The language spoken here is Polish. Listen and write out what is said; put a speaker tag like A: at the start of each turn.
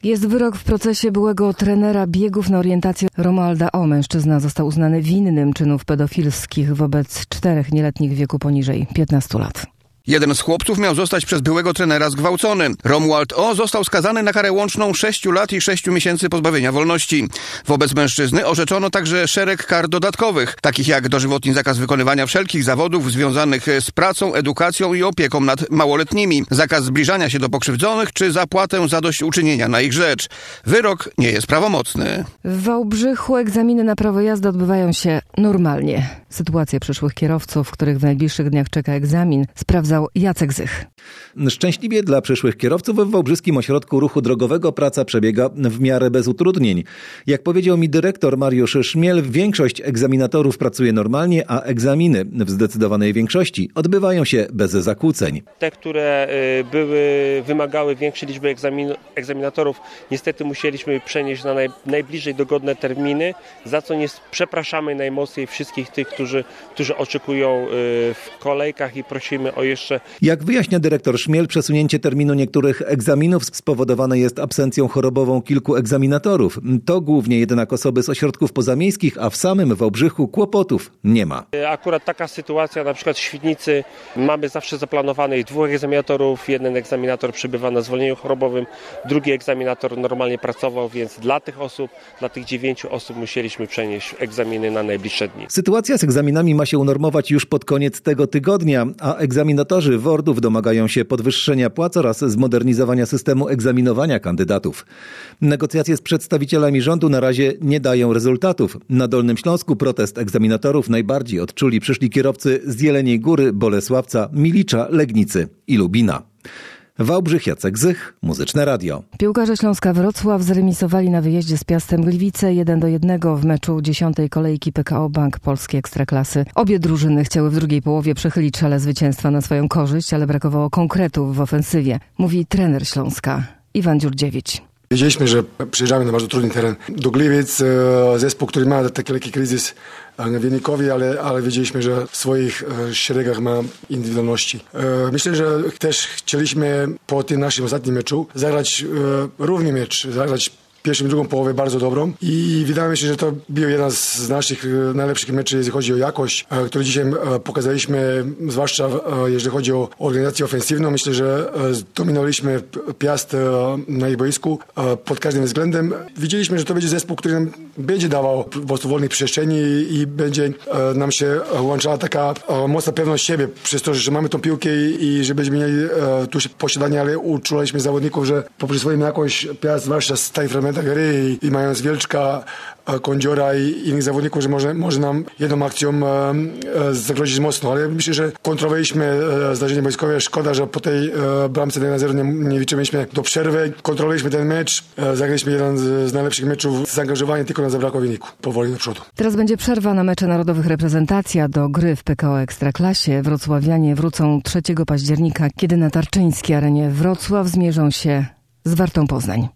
A: Jest wyrok w procesie byłego trenera biegów na orientację Romualda O. Mężczyzna został uznany winnym czynów pedofilskich wobec 4 nieletnich w wieku poniżej 15 lat.
B: Jeden z chłopców miał zostać przez byłego trenera zgwałcony. Romuald O. został skazany na karę łączną 6 lat i 6 miesięcy pozbawienia wolności. Wobec mężczyzny orzeczono także szereg kar dodatkowych, takich jak dożywotni zakaz wykonywania wszelkich zawodów związanych z pracą, edukacją i opieką nad małoletnimi, zakaz zbliżania się do pokrzywdzonych czy zapłatę zadośćuczynienia na ich rzecz. Wyrok nie jest prawomocny.
A: W Wałbrzychu egzaminy na prawo jazdy odbywają się normalnie. Sytuację przyszłych kierowców, których w najbliższych dniach czeka egzamin, sprawdzał Jacek Zych.
C: Szczęśliwie dla przyszłych kierowców w Wałbrzyskim Ośrodku Ruchu Drogowego praca przebiega w miarę bez utrudnień. Jak powiedział mi dyrektor Mariusz Szmiel, większość egzaminatorów pracuje normalnie, a egzaminy w zdecydowanej większości odbywają się bez zakłóceń.
D: Te, które wymagały większej liczby egzaminatorów, niestety musieliśmy przenieść na najbliżej dogodne terminy, za co przepraszamy najmocniej wszystkich tych, którzy oczekują w kolejkach i prosimy o jeszcze.
C: Jak wyjaśnia dyrektor Szmiel, przesunięcie terminu niektórych egzaminów spowodowane jest absencją chorobową kilku egzaminatorów. To głównie jednak osoby z ośrodków pozamiejskich, a w samym Wałbrzychu kłopotów nie ma.
D: Akurat taka sytuacja, na przykład w Świdnicy mamy zawsze zaplanowanych 2 egzaminatorów, jeden egzaminator przebywa na zwolnieniu chorobowym, drugi egzaminator normalnie pracował, więc dla tych 9 osób musieliśmy przenieść egzaminy na najbliższe dni.
C: Sytuacja z egzaminami ma się unormować już pod koniec tego tygodnia, a egzaminatorzy WORD-ów domagają się podwyższenia płac oraz zmodernizowania systemu egzaminowania kandydatów. Negocjacje z przedstawicielami rządu na razie nie dają rezultatów. Na Dolnym Śląsku protest egzaminatorów najbardziej odczuli przyszli kierowcy z Jeleniej Góry, Bolesławca, Milicza, Legnicy i Lubina. Wałbrzych, Jacek Zych, Muzyczne Radio.
A: Piłkarze Śląska Wrocław zremisowali na wyjeździe z Piastem Gliwice 1-1 w meczu 10. kolejki PKO Bank Polskiej Ekstraklasy. Obie drużyny chciały w drugiej połowie przechylić szale zwycięstwa na swoją korzyść, ale brakowało konkretów w ofensywie, mówi trener Śląska Iwan Dziurdziewicz.
E: Wiedzieliśmy, że przyjeżdżamy na bardzo trudny teren do Gliwic, zespół, który ma taki lekki kryzys wynikowy, ale wiedzieliśmy, że w swoich szeregach ma indywidualności. Myślę, że też chcieliśmy po tym naszym ostatnim meczu zagrać równy mecz, zagrać pierwszą i drugą połowę bardzo dobrą i wydaje mi się, że to był jeden z naszych najlepszych meczów, jeśli chodzi o jakość, który dzisiaj pokazaliśmy, zwłaszcza jeżeli chodzi o organizację ofensywną. Myślę, że zdominowaliśmy Piast na ich boisku pod każdym względem. Widzieliśmy, że to będzie zespół, który nam będzie dawał po prostu wolnych przestrzeni i będzie nam się łączała taka mocna pewność siebie przez to, że mamy tą piłkę i że będziemy mieli tu posiadanie, ale uczulaliśmy zawodników, że poprzez swoją jakość Piast, zwłaszcza z tej fragmentu gry i mając Wielczka, Kądziora i innych zawodników, że może nam jedną akcją zagrozić mocno, ale myślę, że kontrolowaliśmy zdarzenie boiskowe. Szkoda, że po tej bramce 1-0 nie liczyliśmy do przerwy. Kontrolowaliśmy ten mecz, zagraliśmy jeden z najlepszych meczów, zaangażowanie tylko na zabrakło wyniku. Powoli do przodu.
A: Teraz będzie przerwa na mecze narodowych reprezentacji, a do gry w PKO Ekstraklasie wrocławianie wrócą 3 października, kiedy na Tarczyńskiej Arenie Wrocław zmierzą się z Wartą Poznań.